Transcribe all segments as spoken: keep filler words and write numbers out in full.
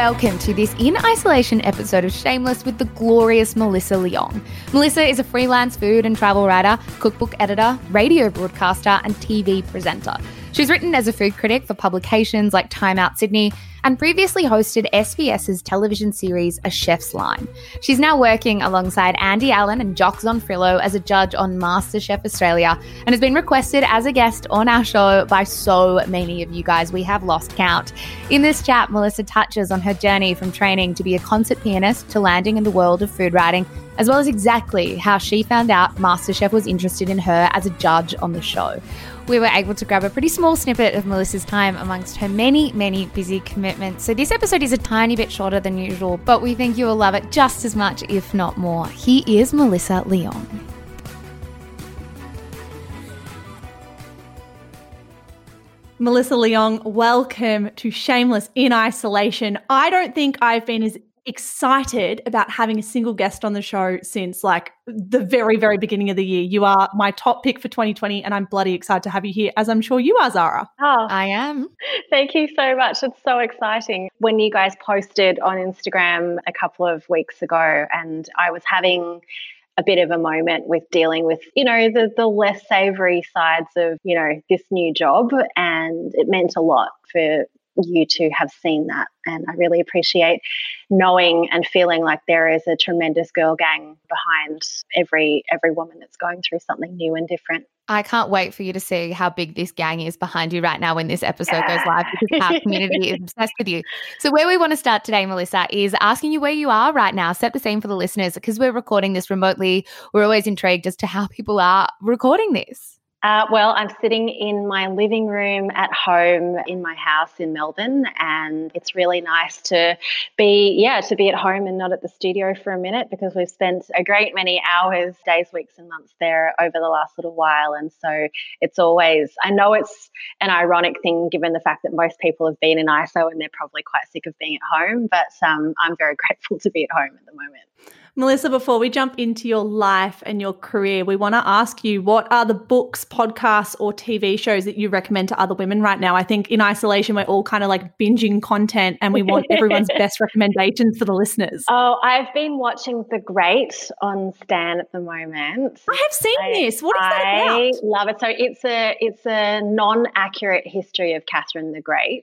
welcome to this In Isolation episode of Shameless with the glorious Melissa Leong. Melissa is a freelance food and travel writer, cookbook editor, radio broadcaster, and T V presenter. She's written as a food critic for publications like Time Out Sydney and previously hosted SBS's television series A Chef's Line. She's now working alongside Andy Allen and Jock Zonfrillo as a judge on MasterChef Australia and has been requested as a guest on our show by so many of you guys. We have lost count. In this chat, Melissa touches on her journey from training to be a concert pianist to landing in the world of food writing, as well as exactly how she found out MasterChef was interested in her as a judge on the show. We were able to grab a pretty small snippet of Melissa's time amongst her many, many busy commitments. So this episode is a tiny bit shorter than usual, but we think you will love it just as much, if not more. Here is Melissa Leong. Melissa Leong, welcome to Shameless in Isolation. I don't think I've been as excited about having a single guest on the show since like the very, very beginning of the year. You are my top pick for twenty twenty and I'm bloody excited to have you here, as I'm sure you are, Zara. Oh, I am. Thank you so much. It's so exciting. When you guys posted on Instagram a couple of weeks ago and I was having a bit of a moment with dealing with, you know, the, the less savoury sides of, you know, this new job, and it meant a lot for you to have seen that. And I really appreciate knowing and feeling like there is a tremendous girl gang behind every every woman that's going through something new and different. I can't wait for you to see how big this gang is behind you right now when this episode goes live, because our community is obsessed with you. So where we want to start today, Melissa, is asking you where you are right now. Set the scene for the listeners, because we're recording this remotely. We're always intrigued as to how people are recording this. Uh, well, I'm sitting in my living room at home in my house in Melbourne, and it's really nice to be, yeah, to be at home and not at the studio for a minute, because we've spent a great many hours, days, weeks and months there over the last little while. And so it's always, I know it's an ironic thing given the fact that most people have been in I S O and they're probably quite sick of being at home, but um, I'm very grateful to be at home at the moment. Melissa, before we jump into your life and your career, we want to ask you, what are the books, podcasts or T V shows that you recommend to other women right now? I think in isolation, we're all kind of like binging content and we want everyone's best recommendations for the listeners. Oh, I've been watching The Great on Stan at the moment. I have seen I, this. What is that about? I love it. So it's a, it's a non-accurate history of Catherine the Great.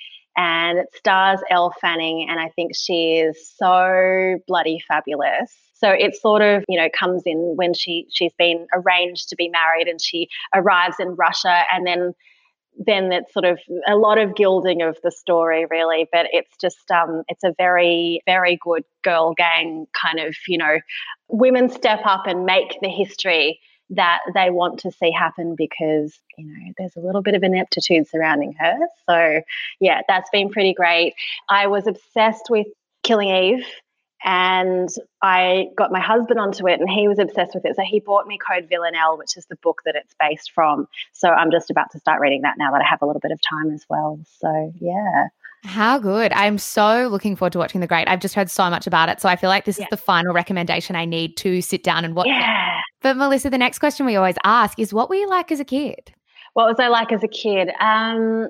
And it stars Elle Fanning, and I think she is so bloody fabulous. So it sort of, you know, comes in when she, she's been arranged to be married and she arrives in Russia, and then then it's sort of a lot of gilding of the story, really. But it's just, um, it's a very, very good girl gang kind of, you know, women step up and make the history that they want to see happen, because, you know, there's a little bit of ineptitude surrounding her. So, yeah, that's been pretty great. I was obsessed with Killing Eve, and I got my husband onto it and he was obsessed with it. So he bought me Code Villanelle, which is the book that it's based from. So I'm just about to start reading that now that I have a little bit of time as well. So, yeah. How good. I'm so looking forward to watching The Great. I've just heard so much about it. So I feel like this yeah. is the final recommendation I need to sit down and watch yeah. it. But Melissa, the next question we always ask is, what were you like as a kid? What was I like as a kid? Um,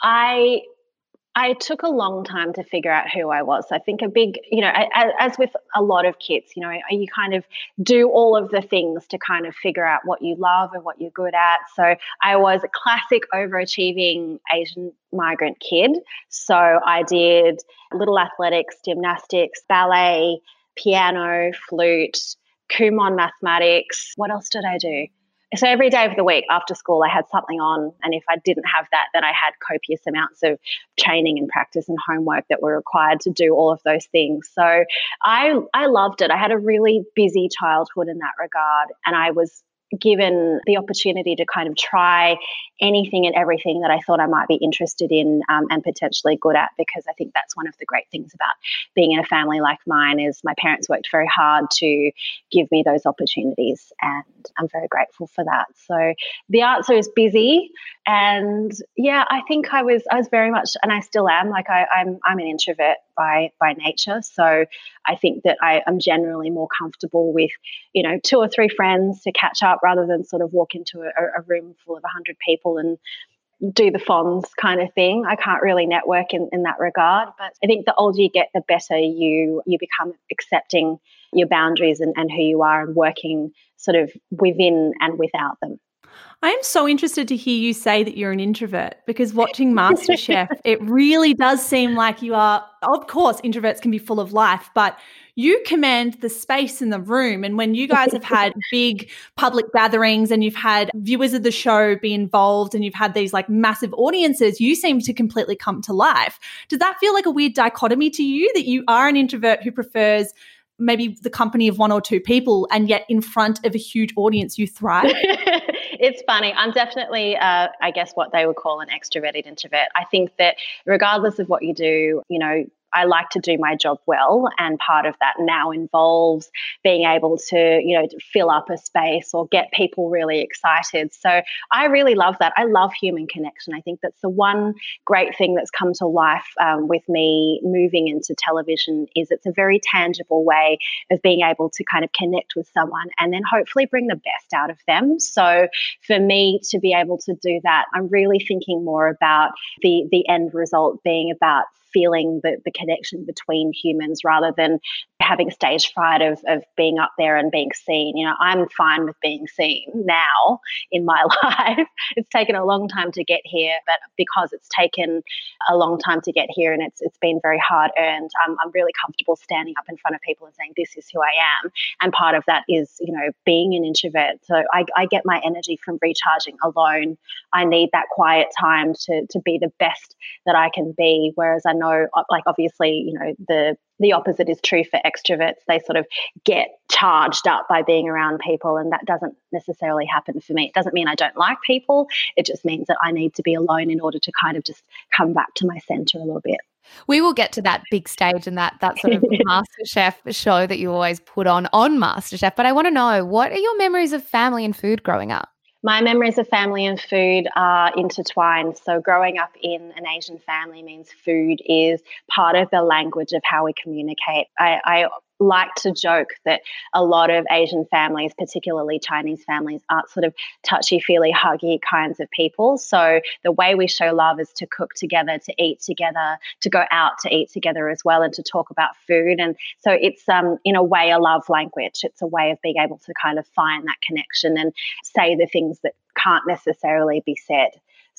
I I took a long time to figure out who I was. I think a big, you know, as, as with a lot of kids, you know, you kind of do all of the things to kind of figure out what you love and what you're good at. So I was a classic overachieving Asian migrant kid. So I did little athletics, gymnastics, ballet, piano, flute, Kumon mathematics. What else did I do? So every day of the week after school, I had something on. And if I didn't have that, then I had copious amounts of training and practice and homework that were required to do all of those things. So I I loved it. I had a really busy childhood in that regard. And I was given the opportunity to kind of try anything and everything that I thought I might be interested in um, and potentially good at, because I think that's one of the great things about being in a family like mine is my parents worked very hard to give me those opportunities, and I'm very grateful for that. So the answer is busy, and yeah, I think I was I was very much, and I still am, like I, I'm I'm an introvert by by nature, so I think that I am generally more comfortable with, you know, two or three friends to catch up rather than sort of walk into a, a room full of a hundred people and do the Fonz kind of thing. I can't really network in, in that regard. But I think the older you get, the better you you become accepting your boundaries and, and who you are and working sort of within and without them. I am so interested to hear you say that you're an introvert, because watching MasterChef, it really does seem like you are. Of course, introverts can be full of life, but you command the space in the room. And when you guys have had big public gatherings and you've had viewers of the show be involved and you've had these like massive audiences, you seem to completely come to life. Does that feel like a weird dichotomy to you, that you are an introvert who prefers maybe the company of one or two people, and yet in front of a huge audience you thrive? It's funny. I'm definitely, uh, I guess, what they would call an extroverted introvert. I think that regardless of what you do, you know, I like to do my job well, and part of that now involves being able to, you know, to fill up a space or get people really excited. So I really love that. I love human connection. I think that's the one great thing that's come to life um, with me moving into television, is it's a very tangible way of being able to kind of connect with someone and then hopefully bring the best out of them. So for me to be able to do that, I'm really thinking more about the the end result being about feeling the, the connection between humans rather than having stage fright of, of being up there and being seen. You know, I'm fine with being seen now in my life. It's taken a long time to get here, but because it's taken a long time to get here and it's it's been very hard earned, I'm, I'm really comfortable standing up in front of people and saying, this is who I am. And part of that is, you know, being an introvert. So I, I get my energy from recharging alone. I need that quiet time to to be the best that I can be. Whereas I know, like, obviously, you know, the the opposite is true for extroverts. They sort of get charged up by being around people, and that doesn't necessarily happen for me. It doesn't mean I don't like people. It just means that I need to be alone in order to kind of just come back to my center a little bit. We will get to that big stage and that that sort of MasterChef show that you always put on on MasterChef. But I want to know, what are your memories of family and food growing up? My memories of family and food are intertwined. So growing up in an Asian family means food is part of the language of how we communicate. I, I like to joke that a lot of Asian families, particularly Chinese families, are sort of touchy-feely, huggy kinds of people. So the way we show love is to cook together, to eat together, to go out to eat together as well, and to talk about food. And so it's, um, in a way, a love language. It's a way of being able to kind of find that connection and say the things that can't necessarily be said.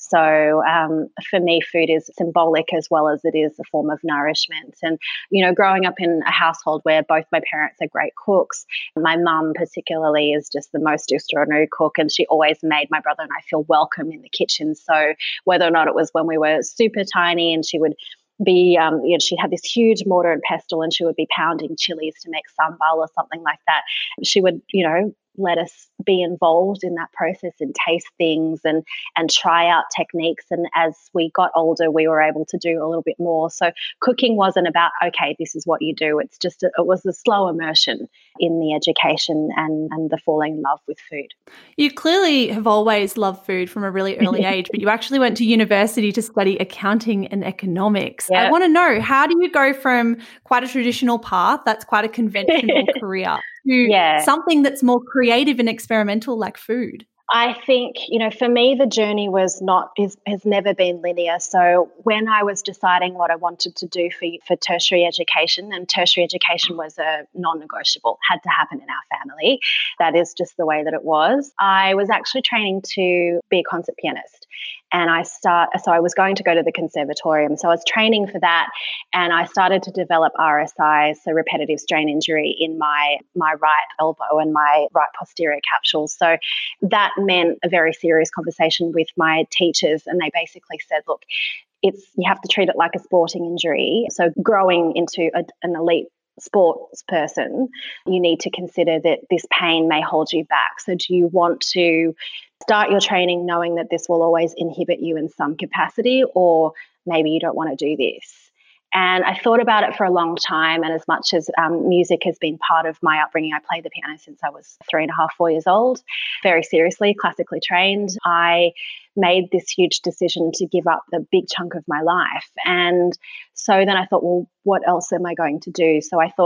So um, for me, food is symbolic as well as it is a form of nourishment. And, you know, growing up in a household where both my parents are great cooks, my mum particularly is just the most extraordinary cook, and she always made my brother and I feel welcome in the kitchen. So whether or not it was when we were super tiny and she would be, um, you know, she'd have this huge mortar and pestle and she would be pounding chilies to make sambal or something like that, she would, you know, let us be involved in that process and taste things and and try out techniques. And as we got older, we were able to do a little bit more. So cooking wasn't about, okay, this is what you do. It's just, a, it was a slow immersion in the education and, and the falling in love with food. You clearly have always loved food from a really early age, but you actually went to university to study accounting and economics. Yeah. I want to know, how do you go from quite a traditional path, that's quite a conventional career, to yeah. something that's more creative and experimental like food? I think, you know, for me, the journey was not, is, has never been linear. So when I was deciding what I wanted to do for, for tertiary education, and tertiary education was a non-negotiable, had to happen in our family. That is just the way that it was. I was actually training to be a concert pianist. And I start, so I was going to go to the conservatorium. So I was training for that, and I started to develop R S I, so repetitive strain injury, in my my right elbow and my right posterior capsule. So that meant a very serious conversation with my teachers, and they basically said, look, it's, you have to treat it like a sporting injury. So growing into a, an elite sports person, you need to consider that this pain may hold you back. So do you want to start your training knowing that this will always inhibit you in some capacity, or maybe you don't want to do this? And I thought about it for a long time. And as much as um, music has been part of my upbringing, I played the piano since I was three and a half, four years old, very seriously, classically trained. I made this huge decision to give up the big chunk of my life. And so then I thought, well, what else am I going to do? So I thought,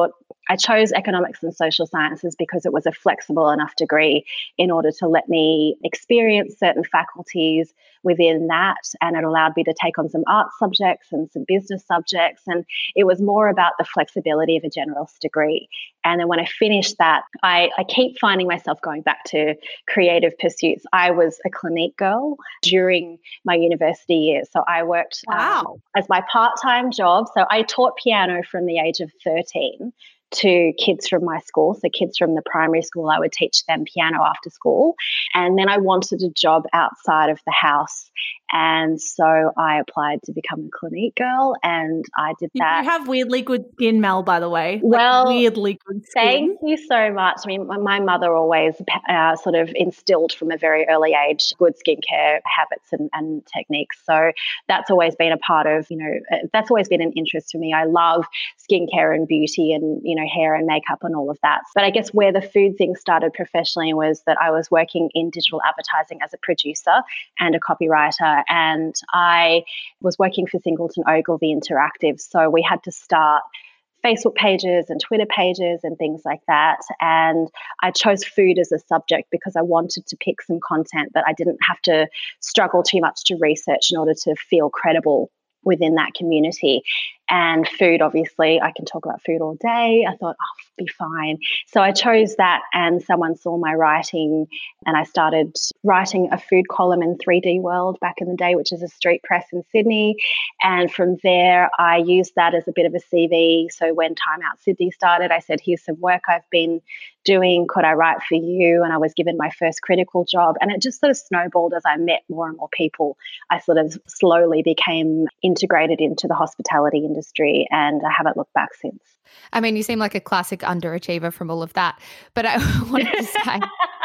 I chose economics and social sciences because it was a flexible enough degree in order to let me experience certain faculties within that. And it allowed me to take on some art subjects and some business subjects. And it was more about the flexibility of a generalist degree. And then when I finished that, I, I keep finding myself going back to creative pursuits. I was a Clinique girl during my university years. So I worked wow. um, as my part-time job. So I taught piano from the age of thirteen to kids from my school. So kids from the primary school, I would teach them piano after school. And then I wanted a job outside of the house. And so I applied to become a Clinique girl, and I did that. You have weirdly good skin, Mel, by the way. Well, like weirdly good skin. Thank you so much. I mean, my mother always uh, sort of instilled from a very early age good skincare habits and, and techniques. So that's always been a part of, you know, that's always been an interest for me. I love skincare and beauty and, you know, hair and makeup and all of that. But I guess where the food thing started professionally was that I was working in digital advertising as a producer and a copywriter. And I was working for Singleton Ogilvy Interactive. So we had to start Facebook pages and Twitter pages and things like that. And I chose food as a subject because I wanted to pick some content that I didn't have to struggle too much to research in order to feel credible within that community. And food, obviously, I can talk about food all day. I thought, oh, I'll be fine. So I chose that, and someone saw my writing, and I started writing a food column in three D World back in the day, which is a street press in Sydney. And from there, I used that as a bit of a C V. So when Time Out Sydney started, I said, here's some work I've been doing. Could I write for you? And I was given my first critical job. And it just sort of snowballed as I met more and more people. I sort of slowly became integrated into the hospitality industry. industry and I haven't looked back since. I mean, you seem like a classic underachiever from all of that, but I wanted to say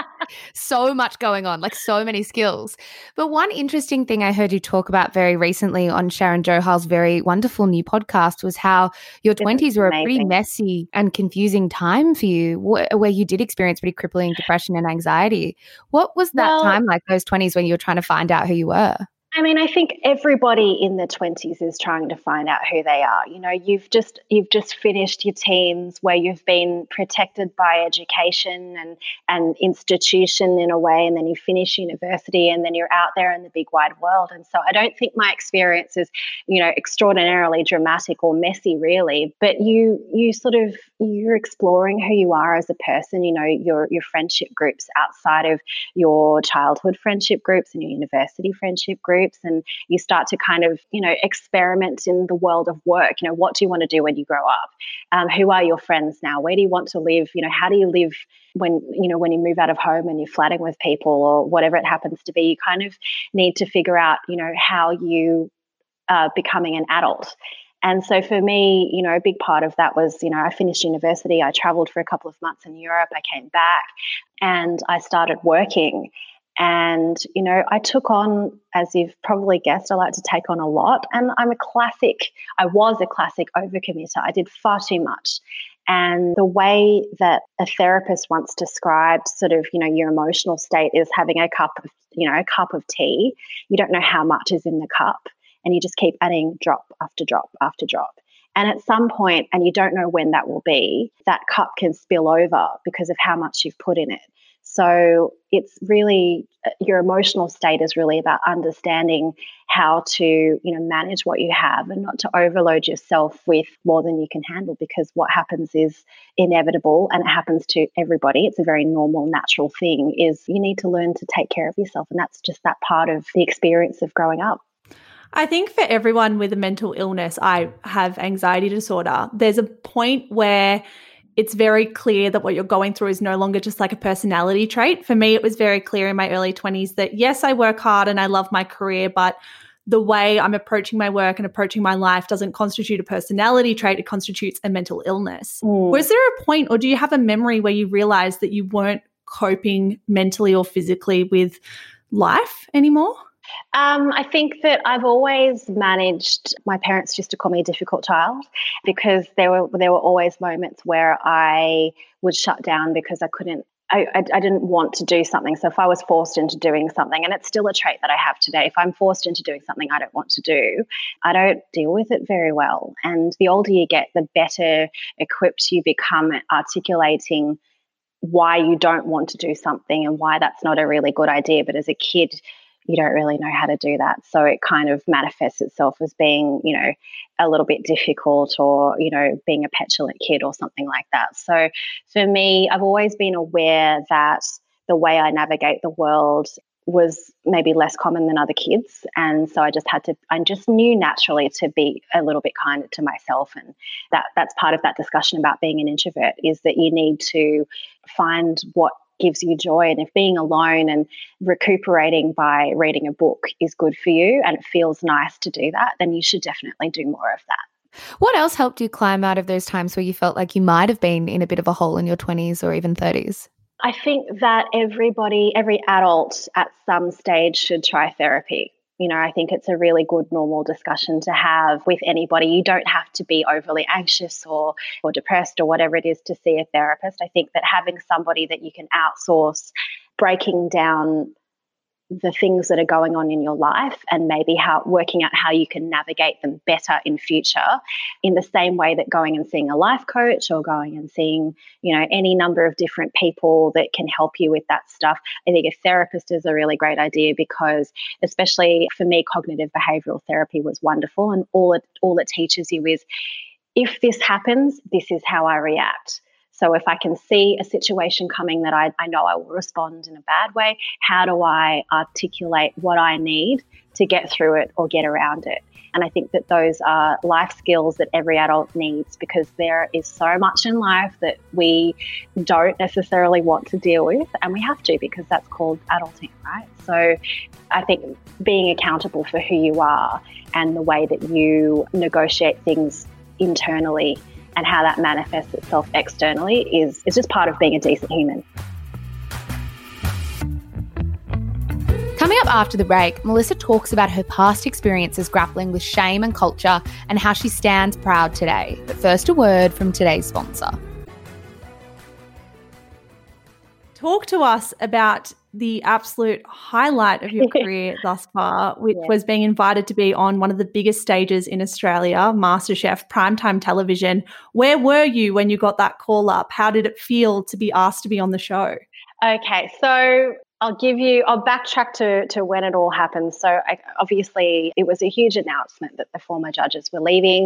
so much going on, like so many skills. But one interesting thing I heard you talk about very recently on Sharon Johal's very wonderful new podcast was how your twenties were a pretty messy and confusing time for you, wh- where you did experience pretty crippling depression and anxiety. What was that well, time like, those twenties, when you were trying to find out who you were? I mean, I think everybody in their twenties is trying to find out who they are. You know, you've just you've just finished your teens where you've been protected by education and, and institution in a way, and then you finish university and then you're out there in the big wide world. And so I don't think my experience is, you know, extraordinarily dramatic or messy really, but you you sort of, you're exploring who you are as a person, you know, your your friendship groups outside of your childhood friendship groups and your university friendship groups. And you start to kind of, you know, experiment in the world of work. You know, what do you want to do when you grow up? Um, who are your friends now? Where do you want to live? You know, how do you live when, you know, when you move out of home and you're flatting with people or whatever it happens to be? You kind of need to figure out, you know, how you are becoming an adult. And so for me, you know, a big part of that was, you know, I finished university, I traveled for a couple of months in Europe, I came back and I started working. And, you know, I took on, as you've probably guessed, I like to take on a lot. And I'm a classic, I was a classic overcommitter. I did far too much. And the way that a therapist once described sort of, you know, your emotional state is having a cup of, you know, a cup of tea. You don't know how much is in the cup. And you just keep adding drop after drop after drop. And at some point, and you don't know when that will be, that cup can spill over because of how much you've put in it. So it's really, your emotional state is really about understanding how to, you know, manage what you have and not to overload yourself with more than you can handle, because what happens is inevitable and it happens to everybody. It's a very normal, natural thing, is you need to learn to take care of yourself. And that's just that part of the experience of growing up. I think for everyone with a mental illness, I have anxiety disorder, there's a point where it's very clear that what you're going through is no longer just like a personality trait. For me, it was very clear in my early twenties that yes, I work hard and I love my career, but the way I'm approaching my work and approaching my life doesn't constitute a personality trait, it constitutes a mental illness. Mm. Was there a point, or do you have a memory where you realized that you weren't coping mentally or physically with life anymore? Um, I think that I've always managed. My parents used to call me a difficult child because there were there were always moments where I would shut down because I couldn't. I, I, I didn't want to do something. So if I was forced into doing something, and it's still a trait that I have today, if I'm forced into doing something I don't want to do, I don't deal with it very well. And the older you get, the better equipped you become at articulating why you don't want to do something and why that's not a really good idea. But as a kid, you don't really know how to do that. So it kind of manifests itself as being, you know, a little bit difficult or, you know, being a petulant kid or something like that. So for me, I've always been aware that the way I navigate the world was maybe less common than other kids. And so I just had to, I just knew naturally to be a little bit kinder to myself. And that that's part of that discussion about being an introvert, is that you need to find what gives you joy. And if being alone and recuperating by reading a book is good for you and it feels nice to do that, then you should definitely do more of that. What else helped you climb out of those times where you felt like you might have been in a bit of a hole in your twenties or even thirties? I think that everybody, every adult at some stage should try therapy. You know, I think it's a really good normal discussion to have with anybody. You don't have to be overly anxious or or depressed or whatever it is to see a therapist. I think that having somebody that you can outsource breaking down the things that are going on in your life and maybe how working out how you can navigate them better in future, in the same way that going and seeing a life coach or going and seeing, you know, any number of different people that can help you with that stuff. I think a therapist is a really great idea because, especially for me, cognitive behavioral therapy was wonderful, and all it all it teaches you is, if this happens, this is how I react. So if I can see a situation coming that I, I know I will respond in a bad way, how do I articulate what I need to get through it or get around it? And I think that those are life skills that every adult needs, because there is so much in life that we don't necessarily want to deal with, and we have to, because that's called adulting, right? So I think being accountable for who you are and the way that you negotiate things internally and how that manifests itself externally is, is just part of being a decent human. Coming up after the break, Melissa talks about her past experiences grappling with shame and culture and how she stands proud today. But first, a word from today's sponsor. Talk to us about the absolute highlight of your career thus far, which yeah. was being invited to be on one of the biggest stages in Australia, MasterChef, primetime television. Where were you when you got that call up? How did it feel to be asked to be on the show? Okay, so I'll give you, I'll backtrack to, to when it all happened. So I, obviously it was a huge announcement that the former judges were leaving.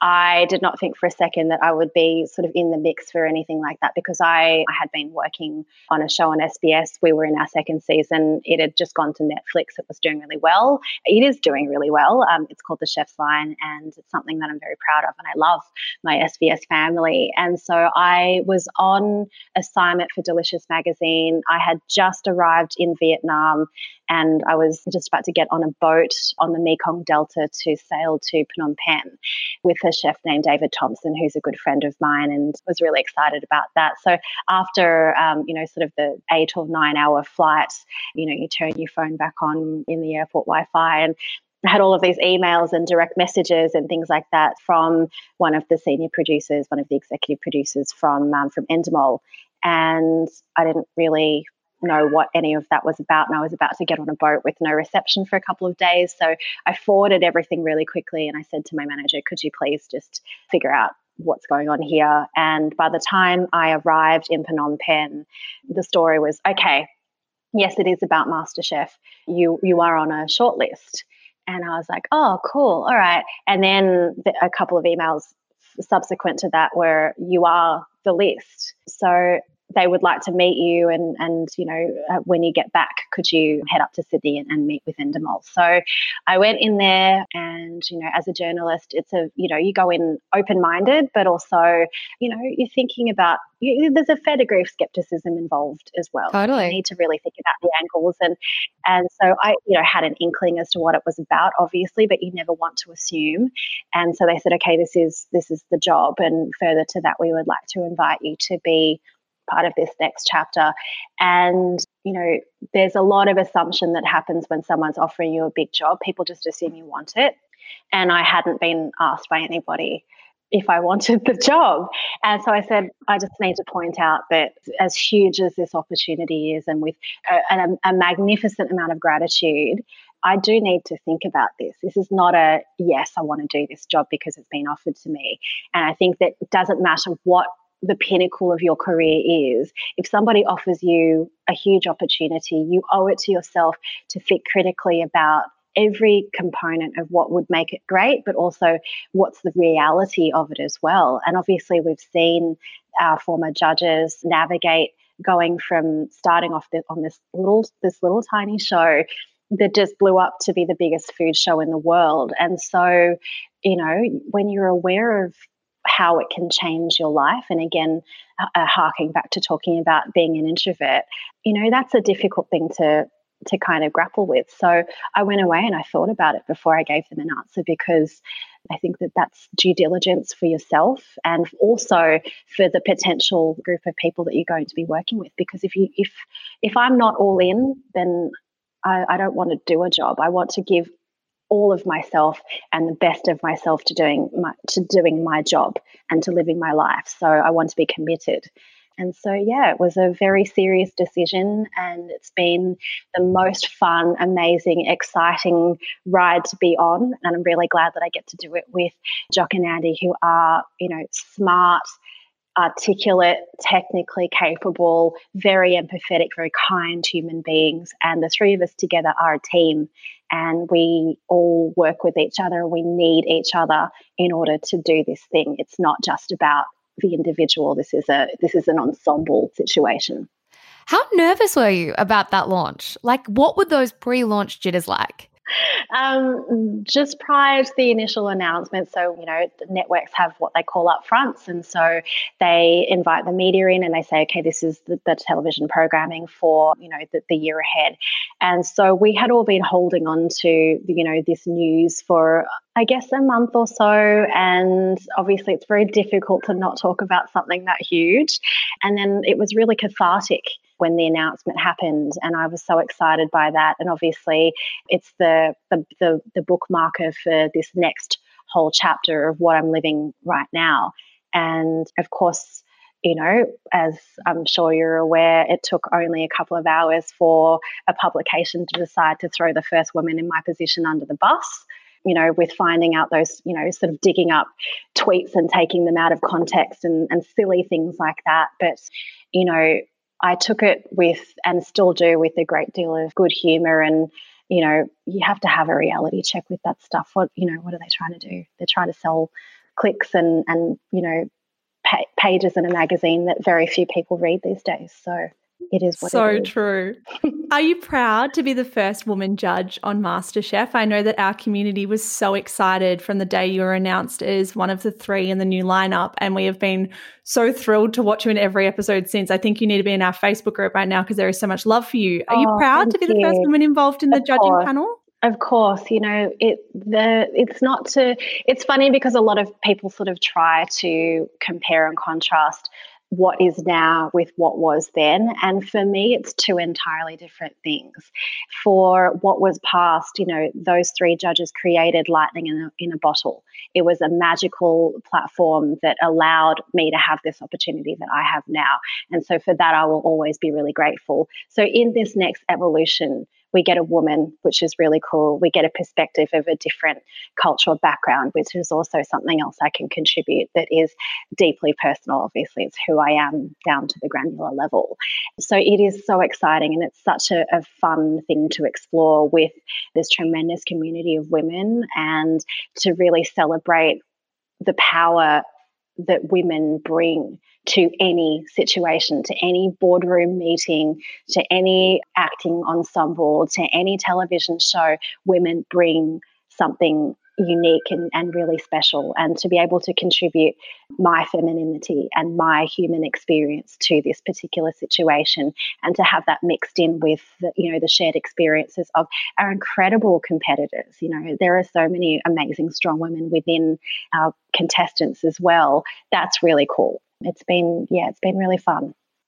I did not think for a second that I would be sort of in the mix for anything like that, because I, I had been working on a show on S B S. We were in our second season. It had just gone to Netflix. It was doing really well. It is doing really well. Um, it's called The Chef's Line, and it's something that I'm very proud of, and I love my S B S family. And so I was on assignment for Delicious Magazine. I had just arrived in Vietnam, and I was just about to get on a boat on the Mekong Delta to sail to Phnom Penh with a chef named David Thompson, who's a good friend of mine, and was really excited about that. So after, um, you know, sort of the eight or nine hour flight, you know, you turn your phone back on in the airport Wi-Fi, and I had all of these emails and direct messages and things like that from one of the senior producers, one of the executive producers from um, from Endemol, and I didn't really know what any of that was about, and I was about to get on a boat with no reception for a couple of days. So I forwarded everything really quickly, and I said to my manager, could you please just figure out what's going on here? And by the time I arrived in Phnom Penh, the story was, okay, yes, it is about MasterChef. You you are on a shortlist. And I was like, oh, cool, all right. And then the, a couple of emails subsequent to that were, you are the list. So they would like to meet you, and, and you know, uh, when you get back, could you head up to Sydney and, and meet with Endemol? So I went in there, and, you know, as a journalist, it's a, you know, you go in open-minded, but also, you know, you're thinking about, you, there's a fair degree of skepticism involved as well. Totally. You need to really think about the angles. And, and so I, you know, had an inkling as to what it was about, obviously, but you never want to assume. And so they said, okay, this is, this is the job. And further to that, we would like to invite you to be part of this next chapter. And, you know, there's a lot of assumption that happens when someone's offering you a big job. People just assume you want it. And I hadn't been asked by anybody if I wanted the job. And so I said, I just need to point out that as huge as this opportunity is, and with a, a, a magnificent amount of gratitude, I do need to think about this. This is not a, yes, I want to do this job because it's been offered to me. And I think that it doesn't matter what the pinnacle of your career is. If somebody offers you a huge opportunity, you owe it to yourself to think critically about every component of what would make it great, but also what's the reality of it as well. And obviously we've seen our former judges navigate going from starting off the, on this little this little tiny show that just blew up to be the biggest food show in the world. And so, you know, when you're aware of how it can change your life, and again, uh, harking back to talking about being an introvert, you know, that's a difficult thing to to kind of grapple with. So I went away and I thought about it before I gave them an answer, because I think that that's due diligence for yourself and also for the potential group of people that you're going to be working with. Because if you if if I'm not all in, then I, I don't want to do a job. I want to give all of myself and the best of myself to doing my to doing my job and to living my life. So I want to be committed. And so, yeah, it was a very serious decision, and it's been the most fun, amazing, exciting ride to be on. And I'm really glad that I get to do it with Jock and Andy, who are, you know, smart, articulate, technically capable, very empathetic, very kind human beings. And the three of us together are a team, and we all work with each other. We need each other in order to do this thing. It's not just about the individual. This is a this is an ensemble situation. How nervous were you about that launch? Like, what were those pre-launch jitters like? Um, just prior to the initial announcement, so, you know, the networks have what they call upfronts. And so they invite the media in and they say, okay, this is the, the television programming for, you know, the, the year ahead. And so we had all been holding on to, you know, this news for, I guess, a month or so. And obviously it's very difficult to not talk about something that huge. And then it was really cathartic when the announcement happened, and I was so excited by that. And obviously it's the the the, the bookmarker for this next whole chapter of what I'm living right now. And of course, you know, as I'm sure you're aware, it took only a couple of hours for a publication to decide to throw the first woman in my position under the bus, you know, with finding out those, you know, sort of digging up tweets and taking them out of context and, and silly things like that. But, you know, I took it with, and still do, with a great deal of good humor. And, you know, you have to have a reality check with that stuff. What, you know, what are they trying to do? They're trying to sell clicks and, and you know, pa- pages in a magazine that very few people read these days. So it is what so it is. So true. Are you proud to be the first woman judge on MasterChef? I know that our community was so excited from the day you were announced as one of the three in the new lineup, and we have been so thrilled to watch you in every episode since. I think you need to be in our Facebook group right now because there is so much love for you. Are you Oh, proud to be thank the first you. woman involved in the Of judging course. panel? Of course, you know, it the it's not to it's funny because a lot of people sort of try to compare and contrast what is now with what was then. And for me, it's two entirely different things. For what was past, you know, those three judges created lightning in a, in a bottle. It was a magical platform that allowed me to have this opportunity that I have now. And so for that, I will always be really grateful. So in this next evolution, we get a woman, which is really cool. We get a perspective of a different cultural background, which is also something else I can contribute that is deeply personal. Obviously, it's who I am down to the granular level. So it is so exciting, and it's such a, a fun thing to explore with this tremendous community of women, and to really celebrate the power that women bring to any situation, to any boardroom meeting, to any acting ensemble, to any television show. Women bring something unique and, and really special, and to be able to contribute my femininity and my human experience to this particular situation, and to have that mixed in with the, you know, the shared experiences of our incredible competitors. You know, there are so many amazing strong women within our contestants as well. That's really cool. It's been, yeah, it's been really fun.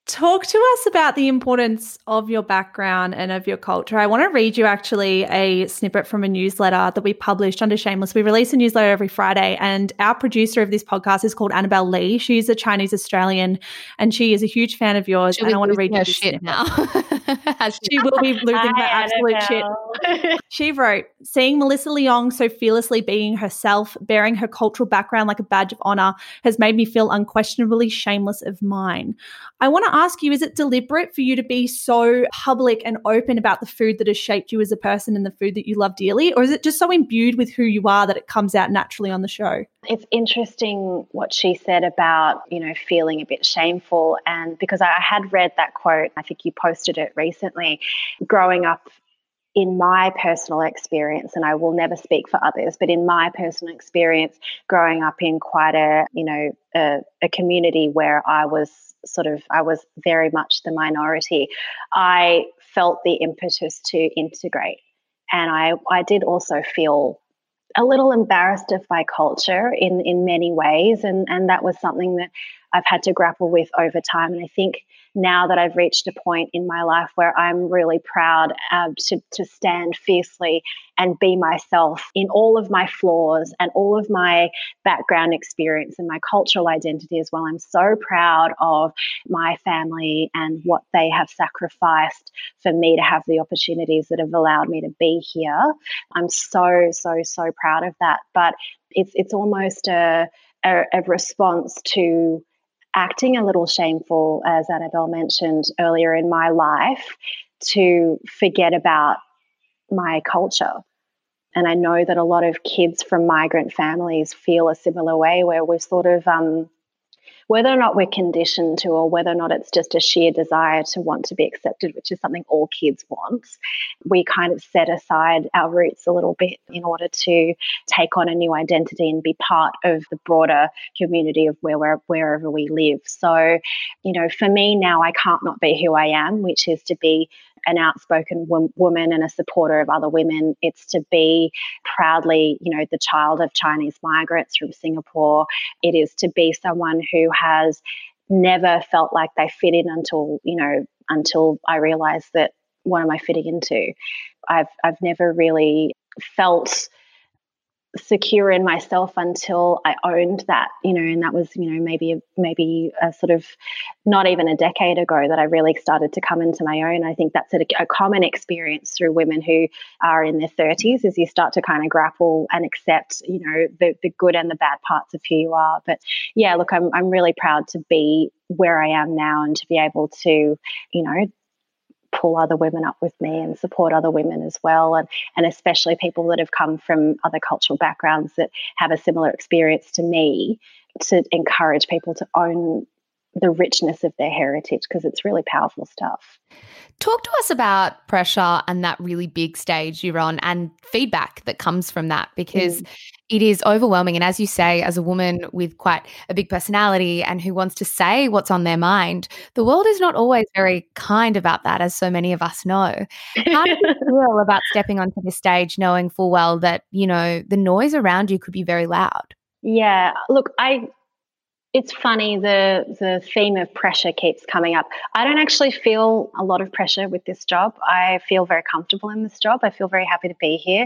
Talk to us about the importance of your background and of your culture. I want to read you actually a snippet from a newsletter that we published under Shameless. We release a newsletter every Friday, and our producer of this podcast is called Annabelle Lee. She's a Chinese Australian, and she is a huge fan of yours. She'll and I want to read you her this shit snippet. now. She will be losing her Hi, absolute Annabelle. shit. She wrote, seeing Melissa Leong so fearlessly being herself, bearing her cultural background like a badge of honour, has made me feel unquestionably shameless of mine. I want to ask you, is it deliberate for you to be so public and open about the food that has shaped you as a person and the food that you love dearly? Or is it just so imbued with who you are that it comes out naturally on the show? It's interesting what she said about, you know, feeling a bit shameful. And because I had read that quote, I think you posted it recently, growing up in my personal experience, and I will never speak for others, but in my personal experience, growing up in quite a, you know, a, a community where I was sort of, I was very much the minority, I felt the impetus to integrate. And I, I did also feel a little embarrassed of my culture in, in many ways. And, and that was something that I've had to grapple with over time. And I think now that I've reached a point in my life where I'm really proud uh, to, to stand fiercely and be myself in all of my flaws and all of my background experience and my cultural identity as well. I'm so proud of my family and what they have sacrificed for me to have the opportunities that have allowed me to be here. I'm so, so, so proud of that. But it's it's almost a, a, a response to acting a little shameful, as Annabelle mentioned earlier in my life, to forget about my culture. And I know that a lot of kids from migrant families feel a similar way, where we're sort of, um, whether or not we're conditioned to, or whether or not it's just a sheer desire to want to be accepted, which is something all kids want, we kind of set aside our roots a little bit in order to take on a new identity and be part of the broader community of where we're, wherever we live. So, you know, for me now, I can't not be who I am, which is to be an outspoken w- woman and a supporter of other women. It's to be proudly, you know, the child of Chinese migrants from Singapore. It is to be someone who has never felt like they fit in until, you know, until I realized that, what am I fitting into? I've I've never really felt secure in myself until I owned that, you know, and that was, you know, maybe maybe a sort of not even a decade ago that I really started to come into my own. I think that's a, a common experience through women who are in their thirties, as you start to kind of grapple and accept, you know, the the good and the bad parts of who you are. But yeah, look, I'm I'm really proud to be where I am now and to be able to, you know, pull other women up with me and support other women as well, and and especially people that have come from other cultural backgrounds that have a similar experience to me, to encourage people to own the richness of their heritage, because it's really powerful stuff. Talk to us about pressure and that really big stage you're on and feedback that comes from that, because mm. it is overwhelming. And as you say, as a woman with quite a big personality and who wants to say what's on their mind, the world is not always very kind about that, as so many of us know. How do you feel about stepping onto this stage knowing full well that, you know, the noise around you could be very loud? Yeah, look, I... It's funny, the the theme of pressure keeps coming up. I don't actually feel a lot of pressure with this job. I feel very comfortable in this job. I feel very happy to be here.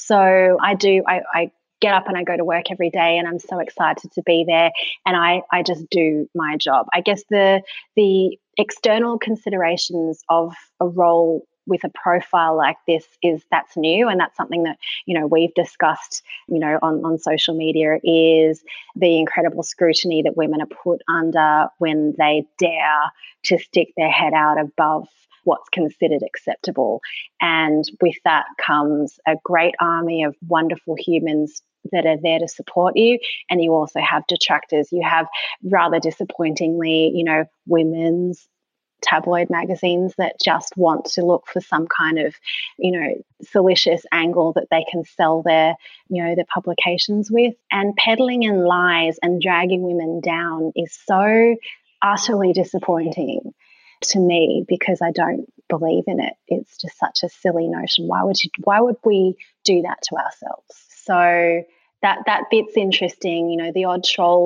So I do, I, I get up and I go to work every day, and I'm so excited to be there, and I, I just do my job. I guess the the external considerations of a role with a profile like this is that's new, and that's something that, you know, we've discussed, you know, on, on social media, is the incredible scrutiny that women are put under when they dare to stick their head out above what's considered acceptable. And with that comes a great army of wonderful humans that are there to support you. And you also have detractors. You have, rather disappointingly, you know, women's tabloid magazines that just want to look for some kind of, you know, salacious angle that they can sell their, you know, their publications with. And peddling in lies and dragging women down is so utterly disappointing to me, because I don't believe in it. It's just such a silly notion. Why would you, why would we do that to ourselves? So that that bit's interesting. You know, the odd troll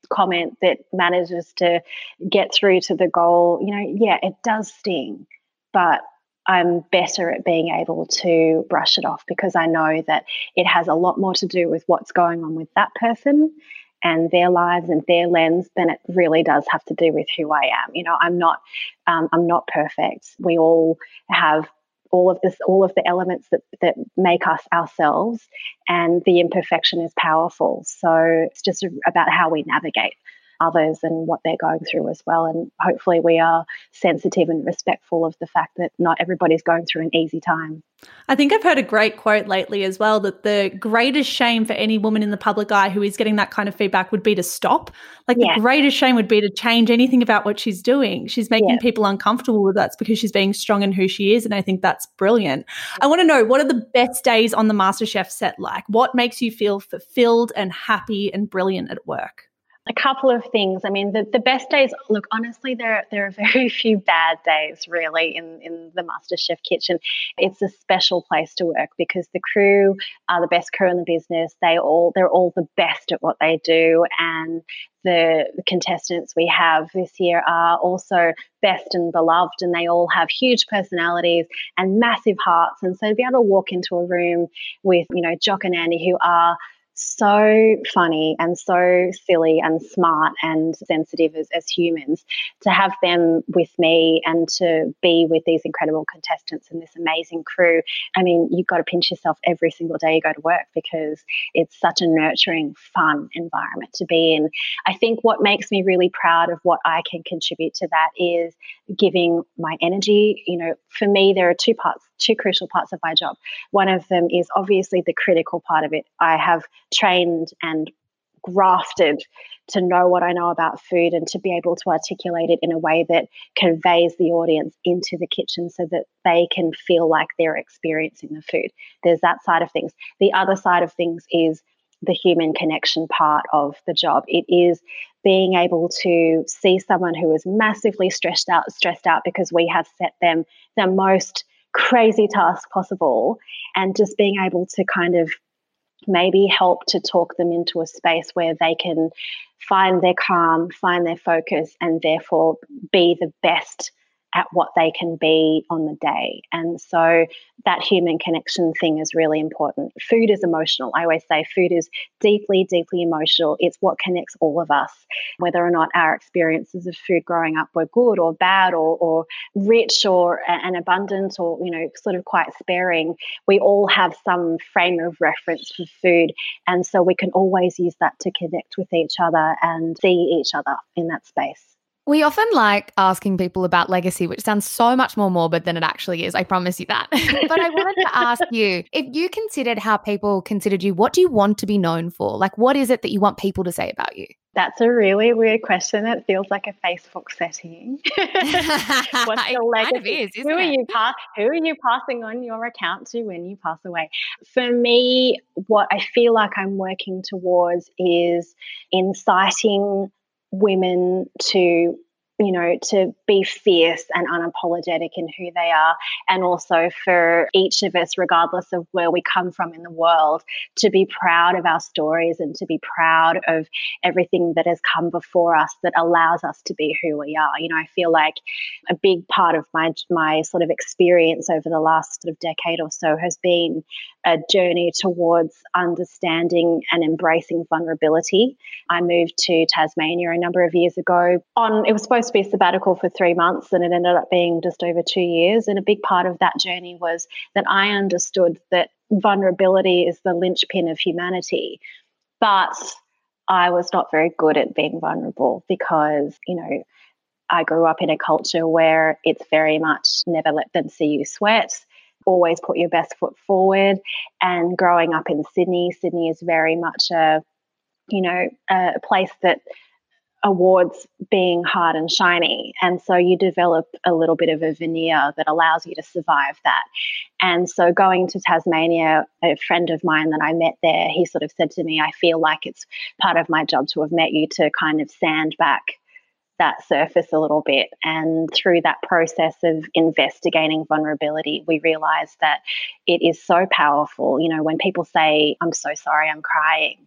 comment that manages to get through to the goal, you know, yeah, it does sting, but I'm better at being able to brush it off because I know that it has a lot more to do with what's going on with that person and their lives and their lens than it really does have to do with who I am. You know, I'm not, um, I'm not perfect. We all have all of this, all of the elements that that make us ourselves, and the imperfection is powerful. So it's just about how we navigate others and what they're going through as well. And hopefully we are sensitive and respectful of the fact that not everybody's going through an easy time. I think I've heard a great quote lately as well, that the greatest shame for any woman in the public eye who is getting that kind of feedback would be to stop. Like yeah. the greatest shame would be to change anything about what she's doing. She's making yeah. people uncomfortable with that because she's being strong in who she is, and I think that's brilliant. I want to know, what are the best days on the MasterChef set like? What makes you feel fulfilled and happy and brilliant at work? A couple of things. I mean, the, the best days, look, honestly, there, there are very few bad days really in, in the MasterChef kitchen. It's a special place to work because the crew are the best crew in the business. They all, they're all the best at what they do. And the, the contestants we have this year are also best and beloved, and they all have huge personalities and massive hearts. And so to be able to walk into a room with, you know, Jock and Andy, who are so funny and so silly and smart and sensitive as, as humans, to have them with me and to be with these incredible contestants and this amazing crew. I mean, you've got to pinch yourself every single day you go to work because it's such a nurturing, fun environment to be in. I think what makes me really proud of what I can contribute to that is giving my energy. You know, for me, there are two parts, two crucial parts of my job. One of them is obviously the critical part of it. I have trained and grafted to know what I know about food and to be able to articulate it in a way that conveys the audience into the kitchen so that they can feel like they're experiencing the food. There's that side of things. The other side of things is the human connection part of the job. It is being able to see someone who is massively stressed out, stressed out because we have set them the most crazy task possible, and just being able to kind of maybe help to talk them into a space where they can find their calm, find their focus, and therefore be the best at what they can be on the day. And so that human connection thing is really important. Food is emotional. I always say food is deeply, deeply emotional. It's what connects all of us, whether or not our experiences of food growing up were good or bad or, or rich or and abundant or, you know, sort of quite sparing. We all have some frame of reference for food. And so we can always use that to connect with each other and see each other in that space. We often like asking people about legacy, which sounds so much more morbid than it actually is. I promise you that. But I wanted to ask you, if you considered how people considered you, what do you want to be known for? Like, what is it that you want people to say about you? That's a really weird question. It feels like a Facebook setting. What's your legacy? Kind of is, isn't who are it? you pass? Who are you passing on your account to when you pass away? For me, what I feel like I'm working towards is inciting women to, you know, to be fierce and unapologetic in who they are, and also for each of us, regardless of where we come from in the world, to be proud of our stories and to be proud of everything that has come before us that allows us to be who we are. You know, I feel like a big part of my my sort of experience over the last sort of decade or so has been a journey towards understanding and embracing vulnerability. I moved to Tasmania a number of years ago. On it was supposed to be a sabbatical for three months and it ended up being just over two years. And a big part of that journey was that I understood that vulnerability is the linchpin of humanity. But I was not very good at being vulnerable because, you know, I grew up in a culture where it's very much never let them see you sweat, always put your best foot forward. And growing up in Sydney, Sydney is very much a, you know, a place that awards being hard and shiny. And so you develop a little bit of a veneer that allows you to survive that. And so going to Tasmania, a friend of mine that I met there, he sort of said to me, I feel like it's part of my job to have met you to kind of sand back that surface a little bit. And through that process of investigating vulnerability, we realized that it is so powerful. You know, when people say, I'm so sorry, I'm crying,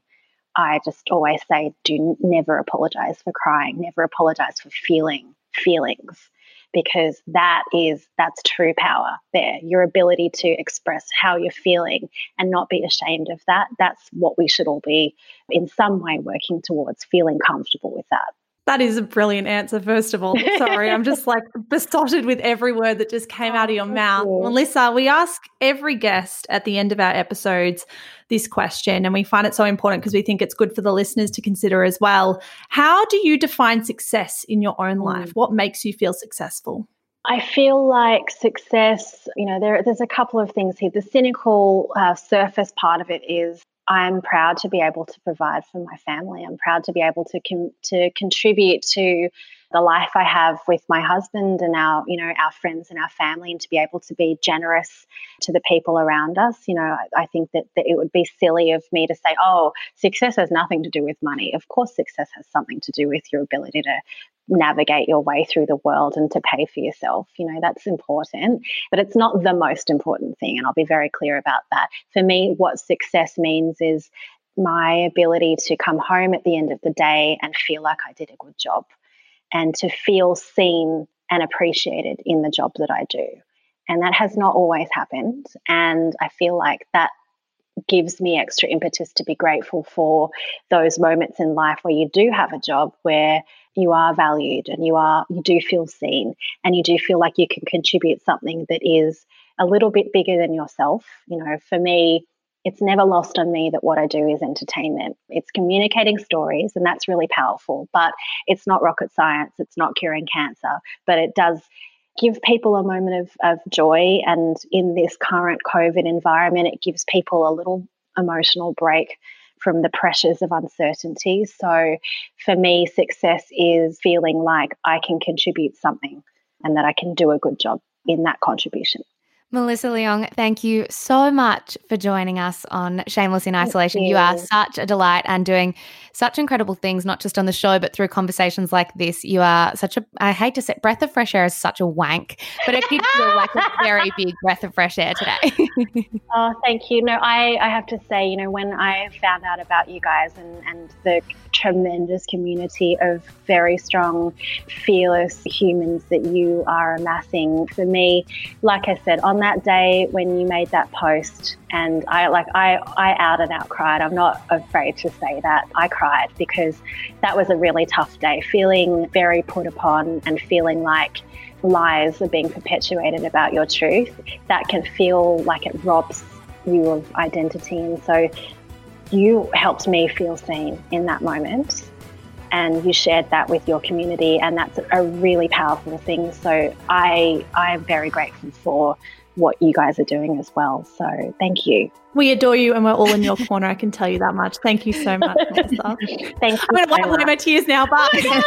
I just always say, do never apologize for crying, never apologize for feeling feelings, because that is, that's true power there. Your ability to express how you're feeling and not be ashamed of that. That's what we should all be in some way working towards, feeling comfortable with that. That is a brilliant answer, first of all. Sorry, I'm just like besotted with every word that just came out of your mouth. you. Melissa, we ask every guest at the end of our episodes this question, and we find it so important because we think it's good for the listeners to consider as well. How do you define success in your own life? What makes you feel successful? I feel like success, you know, there, there's a couple of things here. The cynical uh, surface part of it is I'm proud to be able to provide for my family. I'm proud to be able to com- to contribute to the life I have with my husband and our, you know, our friends and our family, and to be able to be generous to the people around us. You know, I, I think that, that it would be silly of me to say, oh, success has nothing to do with money. Of course, success has something to do with your ability to navigate your way through the world and to pay for yourself. You know, that's important, but it's not the most important thing. And I'll be very clear about that. For me, what success means is my ability to come home at the end of the day and feel like I did a good job, and to feel seen and appreciated in the job that I do. And that has not always happened. And I feel like that gives me extra impetus to be grateful for those moments in life where you do have a job where you are valued and you are you do feel seen, and you do feel like you can contribute something that is a little bit bigger than yourself. You know, for me, it's never lost on me that what I do is entertainment. It's communicating stories, and that's really powerful, but it's not rocket science. It's not curing cancer, but it does give people a moment of, of joy. And in this current COVID environment, it gives people a little emotional break from the pressures of uncertainty. So for me, success is feeling like I can contribute something and that I can do a good job in that contribution. Melissa Leong, thank you so much for joining us on Shameless in Isolation. You. you are such a delight and doing such incredible things, not just on the show, but through conversations like this. You are such a, I hate to say, breath of fresh air is such a wank, but it did feel like a very big breath of fresh air today. Oh, thank you. No, I, I have to say, you know, when I found out about you guys and, and the tremendous community of very strong, fearless humans that you are amassing, for me, like I said, on that day when you made that post, and I like I, I out and out cried. I'm not afraid to say that. I cried because that was a really tough day, feeling very put upon and feeling like lies are being perpetuated about your truth. That can feel like it robs you of identity. And so you helped me feel seen in that moment, and you shared that with your community, and that's a really powerful thing. So I I'm very grateful for what you guys are doing as well. So thank you. We adore you, and we're all in your corner. I can tell you that much. Thank you so much, Melissa. Thank you. I'm going to wipe away my tears now. Bye.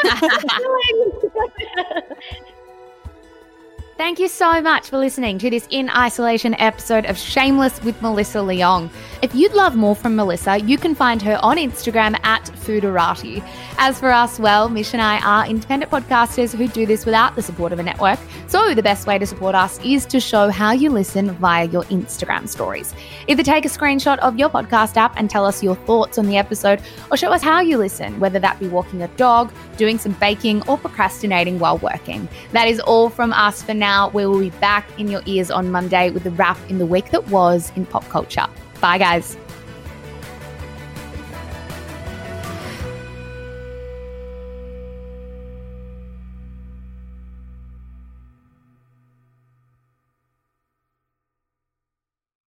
Thank you so much for listening to this In Isolation episode of Shameless with Melissa Leong. If you'd love more from Melissa, you can find her on Instagram at Foodorati. As for us, well, Mish and I are independent podcasters who do this without the support of a network. So the best way to support us is to show how you listen via your Instagram stories. Either take a screenshot of your podcast app and tell us your thoughts on the episode, or show us how you listen, whether that be walking a dog, doing some baking, or procrastinating while working. That is all from us for now. Now, we will be back in your ears on Monday with a wrap in the week that was in pop culture. Bye, guys.